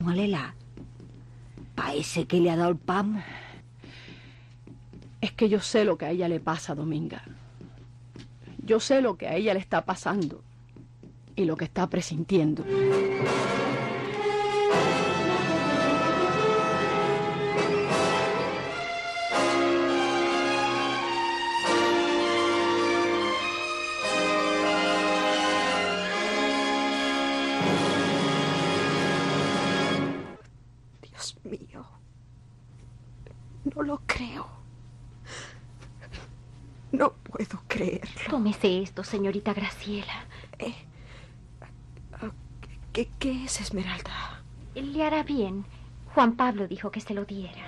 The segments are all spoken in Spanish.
Alela, parece que le ha dado el pamo. Es que yo sé lo que a ella le pasa, Dominga. Yo sé lo que a ella le está pasando y lo que está presintiendo. Dios mío, no lo creo. No puedo creerlo. Tómese esto, señorita Graciela. ¿Qué es, Esmeralda? Le hará bien. Juan Pablo dijo que se lo diera.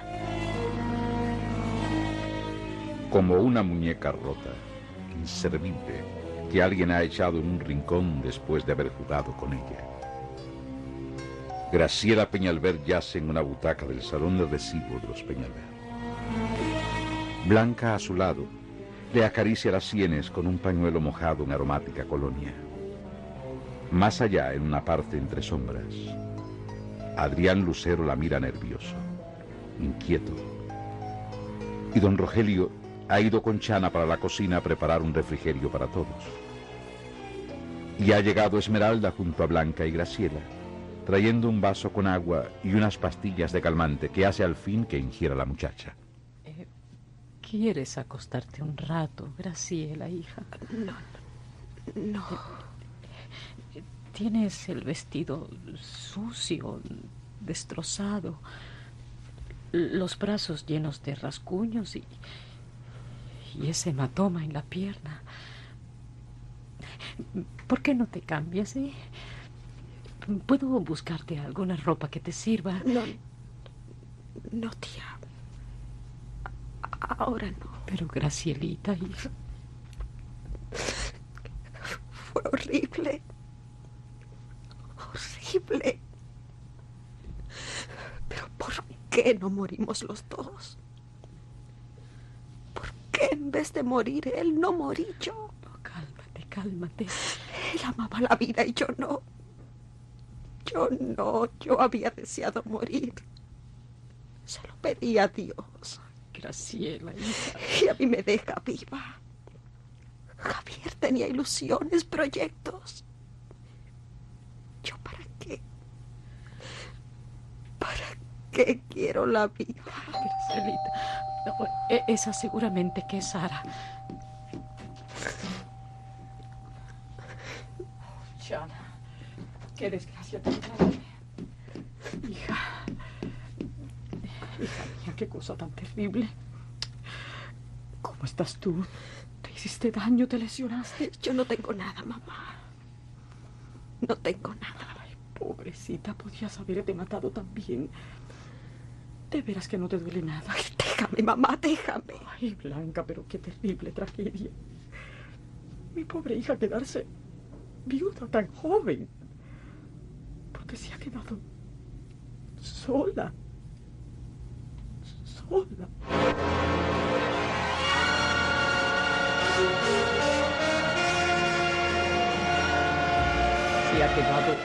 Como una muñeca rota, inservible, que alguien ha echado en un rincón después de haber jugado con ella. Graciela Peñalver yace en una butaca del salón de recibo de los Peñalver. Blanca, a su lado, le acaricia las sienes con un pañuelo mojado en aromática colonia. Más allá, en una parte entre sombras, Adrián Lucero la mira nervioso, inquieto. Y don Rogelio ha ido con Chana para la cocina a preparar un refrigerio para todos. Y ha llegado Esmeralda junto a Blanca y Graciela, trayendo un vaso con agua y unas pastillas de calmante que hace al fin que ingiera la muchacha. ¿Quieres acostarte un rato, Graciela, hija? No. Tienes el vestido sucio, destrozado, los brazos llenos de rasguños y ese hematoma en la pierna. ¿Por qué no te cambias, eh? ¿Puedo buscarte alguna ropa que te sirva? No, tía. Ahora no. Pero, Gracielita, hija. Fue horrible. Horrible. Pero ¿por qué no morimos los dos? ¿Por qué en vez de morir él, no morí yo? No, cálmate. Él amaba la vida y yo no. Yo había deseado morir. Se lo pedí a Dios. Graciela, hija. Y a mí me deja viva. Javier tenía ilusiones, proyectos. ¿Yo para qué? ¿Para qué quiero la vida? Gracielita. No, esa seguramente que es Sara. Chana, qué desgracia tan grande. Hija mía, qué cosa tan terrible. ¿Cómo estás tú? ¿Te hiciste daño? ¿Te lesionaste? Yo no tengo nada, mamá. No tengo nada. Ay, pobrecita, podías haberte matado también. De veras que no te duele nada. Ay, déjame, mamá, déjame. Ay, Blanca, pero qué terrible tragedia. Mi pobre hija quedarse viuda tan joven. Porque se ha quedado sola. Se ha quedado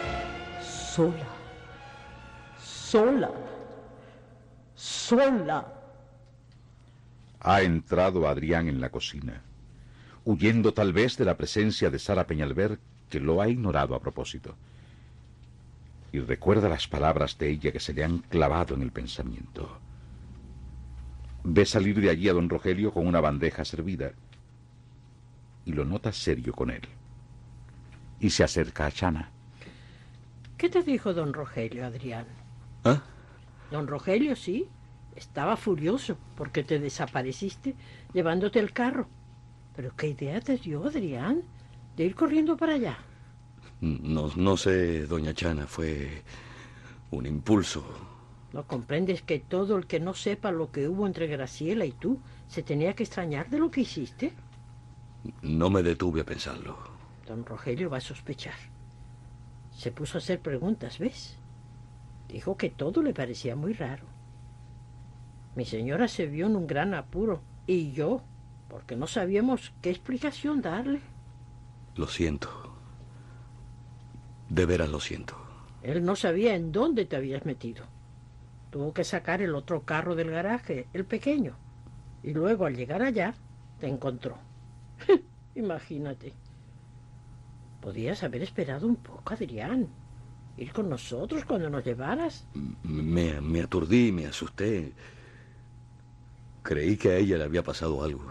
sola. Ha entrado Adrián en la cocina, huyendo tal vez de la presencia de Sara Peñalver, que lo ha ignorado a propósito. Y recuerda las palabras de ella que se le han clavado en el pensamiento. Ve salir de allí a don Rogelio con una bandeja servida y lo nota serio con él. Y se acerca a Chana. ¿Qué te dijo don Rogelio, Adrián? ¿Ah? Don Rogelio, sí, estaba furioso porque te desapareciste llevándote el carro. ¿Pero qué idea te dio, Adrián, de ir corriendo para allá? No sé, doña Chana, fue un impulso. ¿No comprendes que todo el que no sepa lo que hubo entre Graciela y tú se tenía que extrañar de lo que hiciste? No me detuve a pensarlo. Don Rogelio va a sospechar. Se puso a hacer preguntas, ¿ves? Dijo que todo le parecía muy raro. Mi señora se vio en un gran apuro, y yo, porque no sabíamos qué explicación darle. Lo siento. De veras lo siento. Él no sabía en dónde te habías metido. Tuvo que sacar el otro carro del garaje, el pequeño. Y luego, al llegar allá, te encontró. Imagínate. Podías haber esperado un poco, Adrián. Ir con nosotros cuando nos llevaras. Me aturdí, me asusté. Creí que a ella le había pasado algo.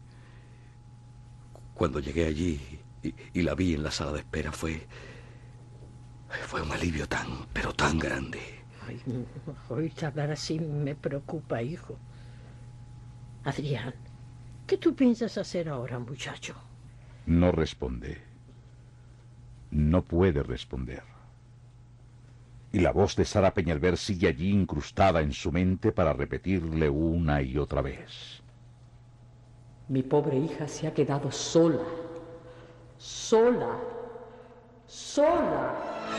Cuando llegué allí y la vi en la sala de espera, fue un alivio pero tan grande. Ay, oírte hablar así me preocupa, hijo. Adrián, ¿qué tú piensas hacer ahora, muchacho? No responde. No puede responder. Y la voz de Sara Peñalver sigue allí incrustada en su mente para repetirle una y otra vez. Mi pobre hija se ha quedado sola. Sola. Sola.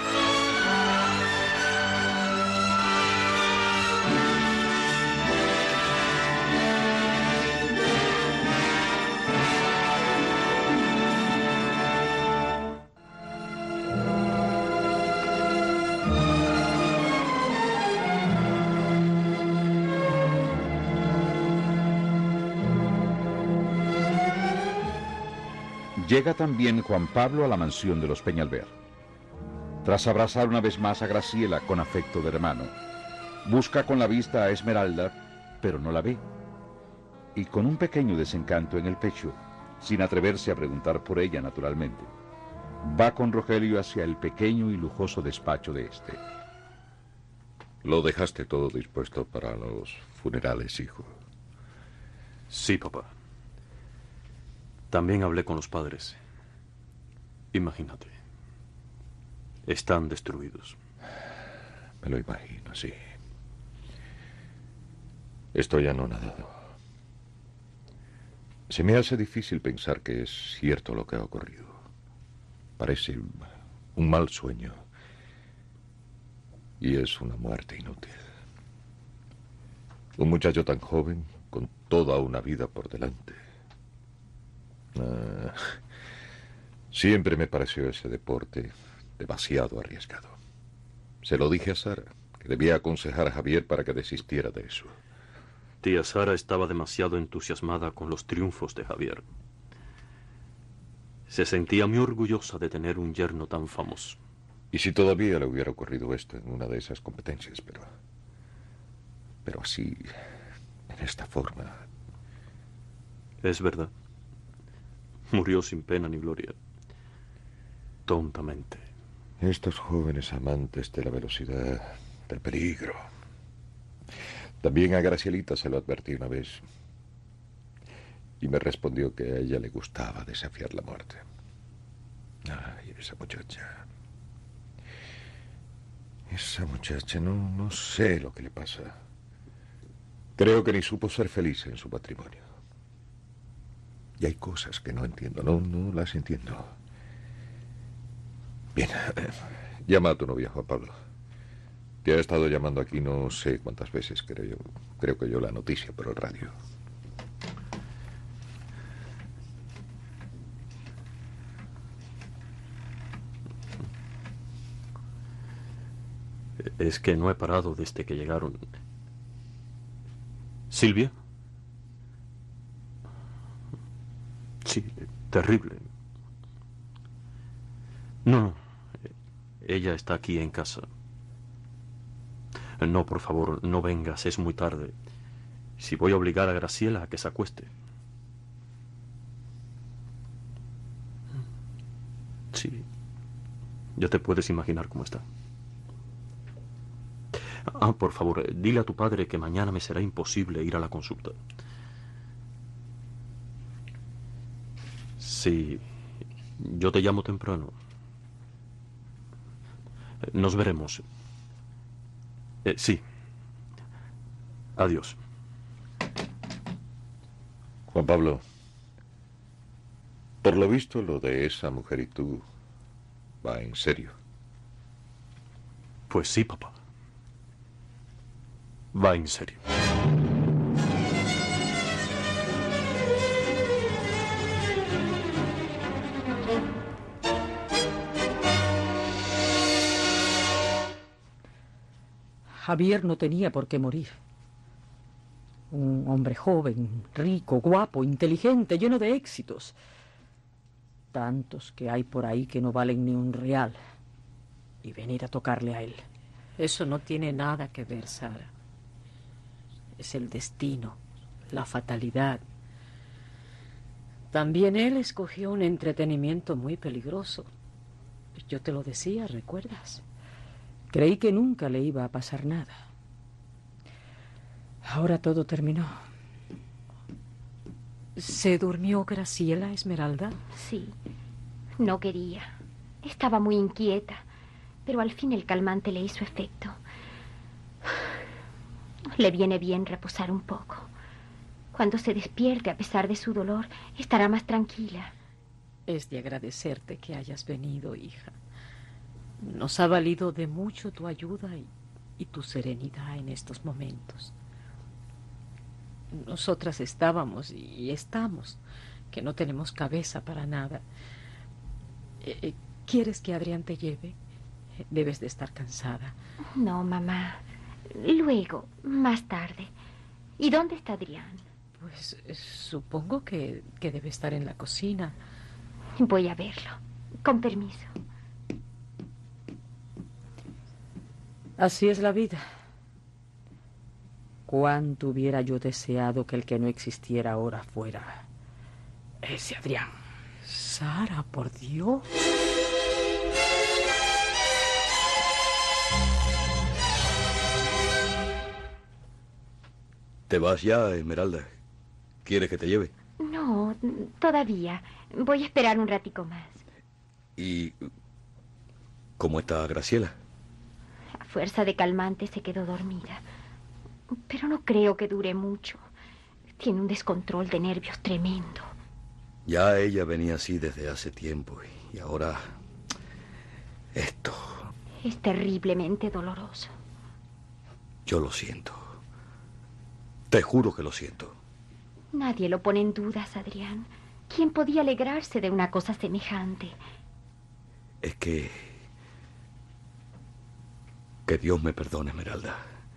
Llega también Juan Pablo a la mansión de los Peñalver. Tras abrazar una vez más a Graciela con afecto de hermano, busca con la vista a Esmeralda, pero no la ve. Y con un pequeño desencanto en el pecho, sin atreverse a preguntar por ella naturalmente, va con Rogelio hacia el pequeño y lujoso despacho de este. ¿Lo dejaste todo dispuesto para los funerales, hijo? Sí, papá. También hablé con los padres. Imagínate. Están destruidos. Me lo imagino, sí. Estoy anonadado. Se me hace difícil pensar que es cierto lo que ha ocurrido. Parece un mal sueño. Y es una muerte inútil. Un muchacho tan joven, con toda una vida por delante. Siempre me pareció ese deporte demasiado arriesgado. Se lo dije a Sara, que debía aconsejar a Javier para que desistiera de eso. Tía Sara estaba demasiado entusiasmada con los triunfos de Javier. Se sentía muy orgullosa de tener un yerno tan famoso. Y si todavía le hubiera ocurrido esto en una de esas competencias, pero así, en esta forma. Es verdad. Murió sin pena ni gloria. Tontamente. Estos jóvenes amantes de la velocidad, del peligro. También a Gracielita se lo advertí una vez. Y me respondió que a ella le gustaba desafiar la muerte. Ay, esa muchacha. Esa muchacha, no sé lo que le pasa. Creo que ni supo ser feliz en su matrimonio. Y hay cosas que no entiendo, no las entiendo. Bien, llama a tu novia, Juan Pablo. Te ha estado llamando aquí no sé cuántas veces, creo que oyó la noticia por el radio. Es que no he parado desde que llegaron. ¿Silvia? Sí, terrible. No, ella está aquí en casa. No, por favor, no vengas, es muy tarde. Si voy a obligar a Graciela a que se acueste. Sí, ya te puedes imaginar cómo está. Ah, por favor, dile a tu padre que mañana me será imposible ir a la consulta. Sí, yo te llamo temprano. Nos veremos. Sí. Adiós. Juan Pablo, por lo visto lo de esa mujer y tú va en serio. Pues sí, papá. Va en serio. Javier no tenía por qué morir. Un hombre joven, rico, guapo, inteligente, lleno de éxitos. Tantos que hay por ahí que no valen ni un real. Y venir a tocarle a él. Eso no tiene nada que ver, Sara. Es el destino, la fatalidad. También él escogió un entretenimiento muy peligroso. Yo te lo decía, ¿recuerdas? Creí que nunca le iba a pasar nada. Ahora todo terminó. ¿Se durmió Graciela, Esmeralda? Sí, no quería. Estaba muy inquieta, pero al fin el calmante le hizo efecto. Le viene bien reposar un poco. Cuando se despierte, a pesar de su dolor, estará más tranquila. Es de agradecerte que hayas venido, hija. Nos ha valido de mucho tu ayuda y tu serenidad en estos momentos. Nosotras estábamos y estamos, que no tenemos cabeza para nada. ¿Quieres que Adrián te lleve? Debes de estar cansada. No, mamá. Luego, más tarde. ¿Y dónde está Adrián? Pues supongo que debe estar en la cocina. Voy a verlo. Con permiso. Así es la vida. Cuánto hubiera yo deseado que el que no existiera ahora fuera ese Adrián. Sara, por Dios. ¿Te vas ya, Esmeralda? ¿Quieres que te lleve? No, todavía. Voy a esperar un ratico más. ¿Y cómo está Graciela? A fuerza de calmante se quedó dormida. Pero no creo que dure mucho. Tiene un descontrol de nervios tremendo. Ya ella venía así desde hace tiempo y ahora esto. Es terriblemente doloroso. Yo lo siento. Te juro que lo siento. Nadie lo pone en dudas, Adrián. ¿Quién podía alegrarse de una cosa semejante? Es que Dios me perdone, Esmeralda.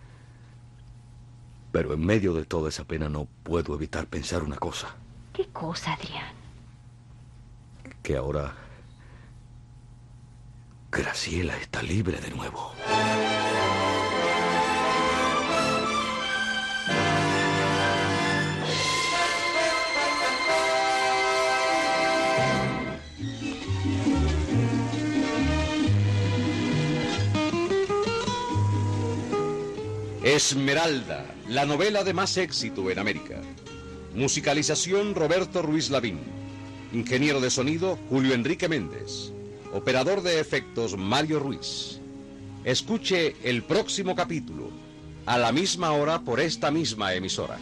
Pero en medio de toda esa pena no puedo evitar pensar una cosa. ¿Qué cosa, Adrián? Que ahora Graciela está libre de nuevo. Esmeralda, la novela de más éxito en América. Musicalización Roberto Ruiz Lavín. Ingeniero de sonido Julio Enrique Méndez. Operador de efectos Mario Ruiz. Escuche el próximo capítulo a la misma hora por esta misma emisora.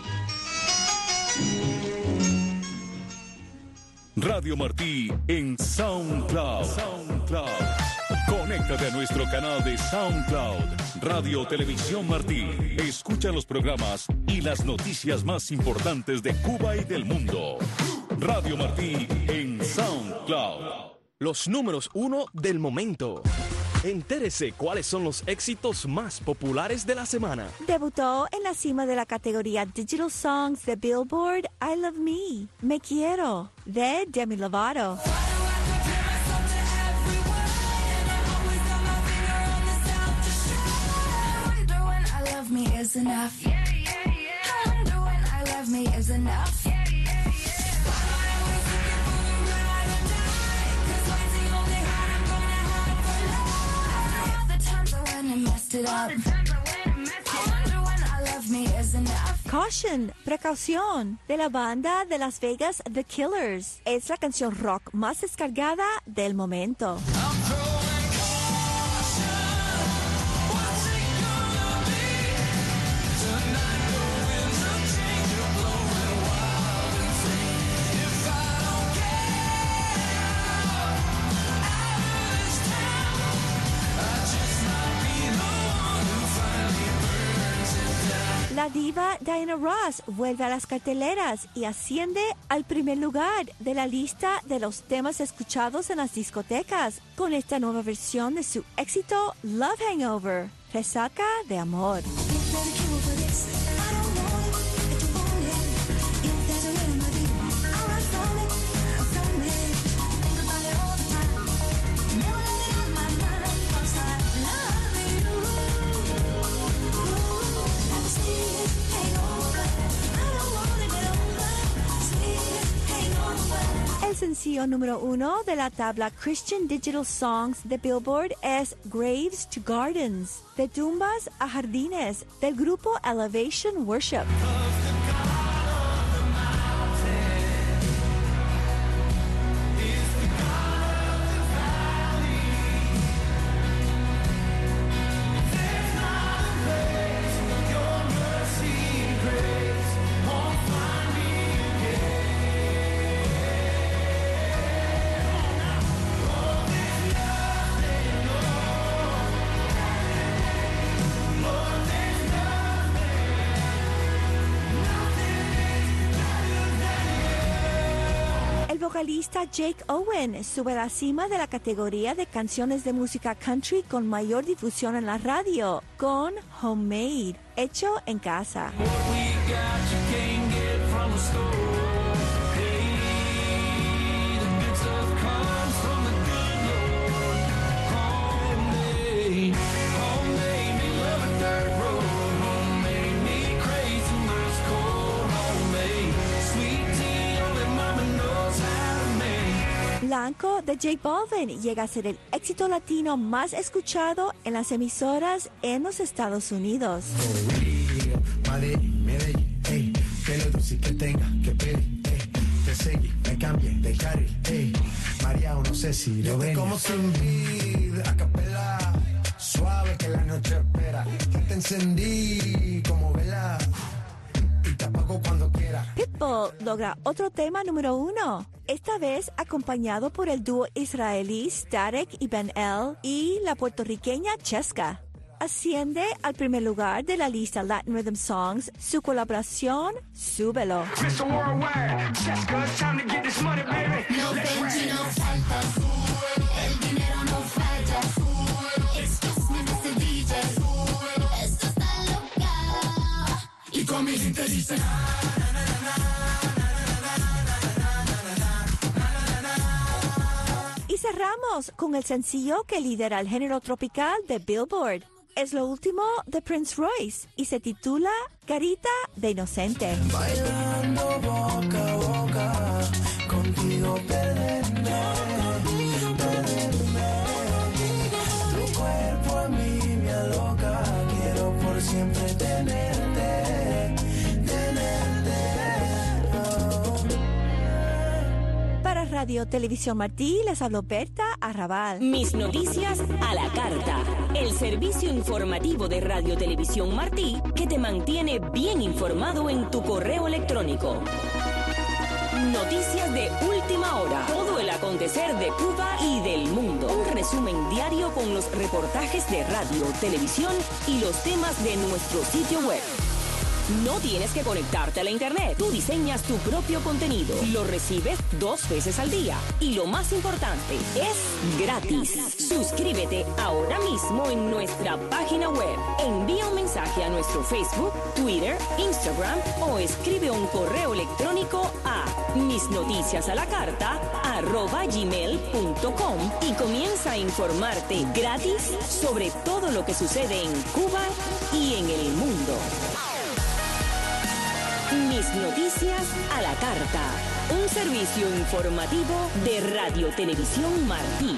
Radio Martí en SoundCloud. Conéctate a nuestro canal de SoundCloud, Radio Televisión Martí. Escucha los programas y las noticias más importantes de Cuba y del mundo. Radio Martí en SoundCloud. Los números 1 del momento. Entérese cuáles son los éxitos más populares de la semana. Debutó en la cima de la categoría Digital Songs de Billboard I Love Me, Me Quiero, de Demi Lovato. Caution, precaución, de la banda de Las Vegas The Killers. Es la canción rock más descargada del momento. La diva Diana Ross vuelve a las carteleras y asciende al primer lugar de la lista de los temas escuchados en las discotecas con esta nueva versión de su éxito Love Hangover. Resaca de amor. El sencillo número 1 de la tabla Christian Digital Songs de Billboard es Graves to Gardens, de tumbas a jardines, del grupo Elevation Worship. El vocalista Jake Owen sube a la cima de la categoría de canciones de música country con mayor difusión en la radio, con Homemade, hecho en casa. Blanco de J Balvin llega a ser el éxito latino más escuchado en las emisoras en los Estados Unidos. Que lo dulce que tenga que pedir, que seguí, me cambie de carril, María, no sé si lo ven. Como sin vida, a capela, suave que la noche espera. Ya te encendí como vela y te apago cuando quiera. Pitbull logra otro tema número 1, esta vez acompañado por el dúo israelí Static y Ben El y la puertorriqueña Cheska. Asciende al primer lugar de la lista Latin Rhythm Songs su colaboración Súbelo. Y con mi gente dice Y cerramos con el sencillo que lidera el género tropical de Billboard. Es lo último de Prince Royce y se titula Carita de Inocente. Bailando boca a boca, contigo perderme, tu cuerpo a mí me aloca, quiero por siempre tenerte, Para Radio Televisión Martí les habló Berta Arrabal. Mis noticias a la carta. El servicio informativo de Radio Televisión Martí que te mantiene bien informado en tu correo electrónico. Noticias de última hora. Todo el acontecer de Cuba y del mundo. Un resumen diario con los reportajes de radio, televisión y los temas de nuestro sitio web. No tienes que conectarte a la internet. Tú diseñas tu propio contenido. Lo recibes 2 veces al día. Y lo más importante, es gratis. Suscríbete ahora mismo en nuestra página web. Envía un mensaje a nuestro Facebook, Twitter, Instagram o escribe un correo electrónico a misnoticiasalacarta@gmail.com y comienza a informarte gratis sobre todo lo que sucede en Cuba y en el mundo. Mis noticias a la carta. Un servicio informativo de Radio Televisión Martí.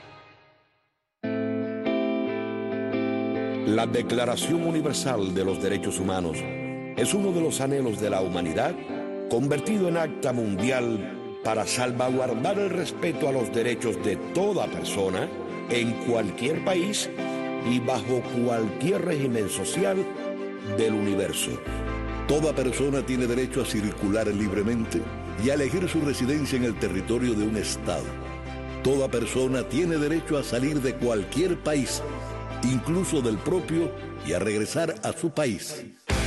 La Declaración Universal de los Derechos Humanos es uno de los anhelos de la humanidad convertido en acta mundial para salvaguardar el respeto a los derechos de toda persona en cualquier país y bajo cualquier régimen social del universo. Toda persona tiene derecho a circular libremente y a elegir su residencia en el territorio de un estado. Toda persona tiene derecho a salir de cualquier país, incluso del propio, y a regresar a su país.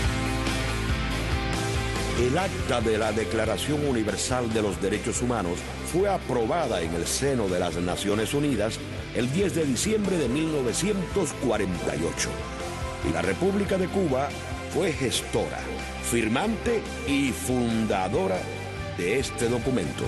El acta de la Declaración Universal de los Derechos Humanos fue aprobada en el seno de las Naciones Unidas el 10 de diciembre de 1948. Y la República de Cuba fue gestora, firmante y fundadora de este documento.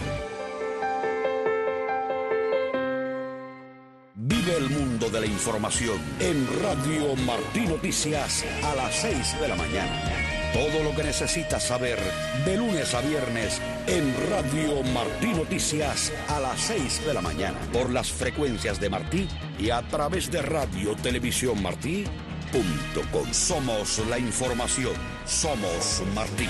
Vive el mundo de la información en Radio Martí Noticias a las 6 de la mañana. Todo lo que necesitas saber de lunes a viernes en Radio Martí Noticias a las 6 de la mañana. Por las frecuencias de Martí y a través de Radio Televisión Martí.com. Somos la información. Somos Martí.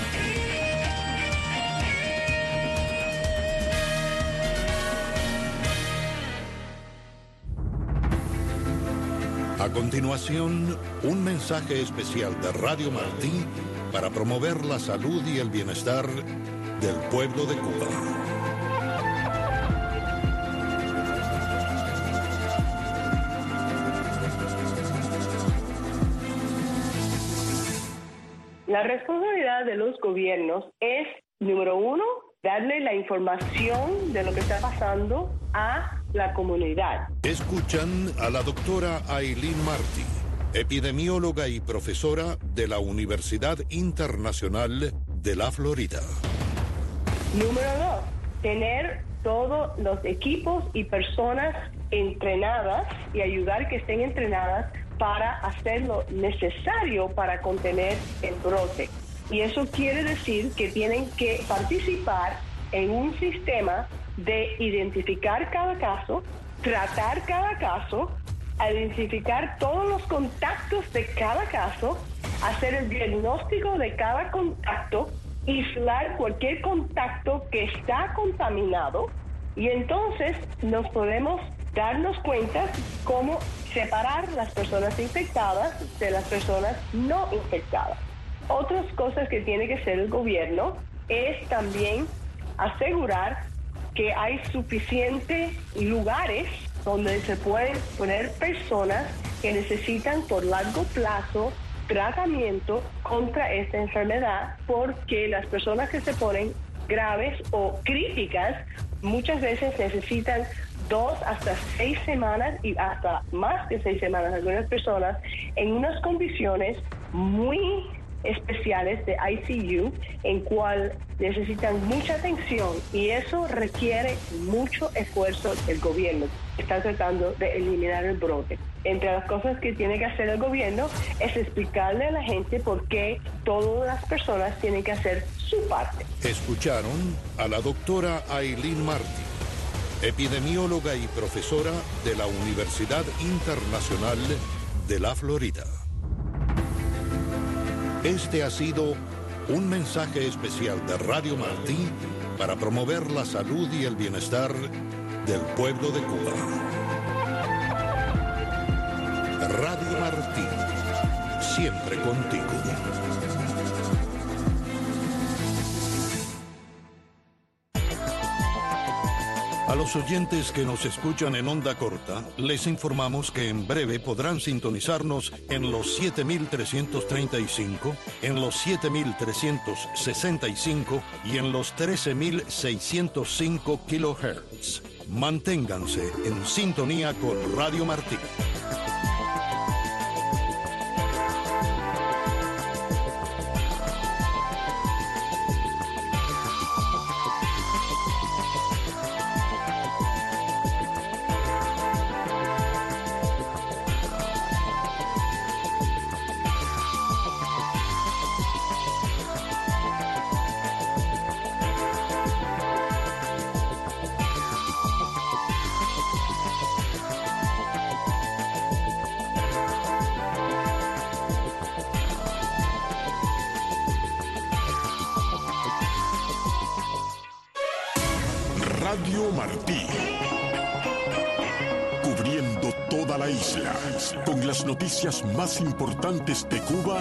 A continuación, un mensaje especial de Radio Martí para promover la salud y el bienestar del pueblo de Cuba. La responsabilidad de los gobiernos es, número uno, darle la información de lo que está pasando a la comunidad. Escuchan a la doctora Aileen Martí, epidemióloga y profesora de la Universidad Internacional de la Florida. Número dos, tener todos los equipos y personas entrenadas y ayudar que estén entrenadas para hacer lo necesario para contener el brote. Y eso quiere decir que tienen que participar en un sistema de identificar cada caso, tratar cada caso, identificar todos los contactos de cada caso, hacer el diagnóstico de cada contacto, aislar cualquier contacto que está contaminado, y entonces nos podemos darnos cuenta cómo separar las personas infectadas de las personas no infectadas. Otras cosas que tiene que hacer el gobierno es también asegurar que hay suficientes lugares donde se pueden poner personas que necesitan por largo plazo tratamiento contra esta enfermedad, porque las personas que se ponen graves o críticas muchas veces necesitan 2 hasta 6 semanas y hasta más de 6 semanas, algunas personas en unas condiciones muy especiales de ICU, en cual necesitan mucha atención, y eso requiere mucho esfuerzo del gobierno. Está tratando de eliminar el brote. Entre las cosas que tiene que hacer el gobierno es explicarle a la gente por qué todas las personas tienen que hacer su parte. Escucharon a la doctora Aileen Martí, epidemióloga y profesora de la Universidad Internacional de la Florida. Este ha sido un mensaje especial de Radio Martí para promover la salud y el bienestar del pueblo de Cuba. Radio Martí, siempre contigo. A los oyentes que nos escuchan en onda corta, les informamos que en breve podrán sintonizarnos en los 7.335, en los 7.365 y en los 13.605 kHz. Manténganse en sintonía con Radio Martí. Radio Martí, cubriendo toda la isla, con las noticias más importantes de Cuba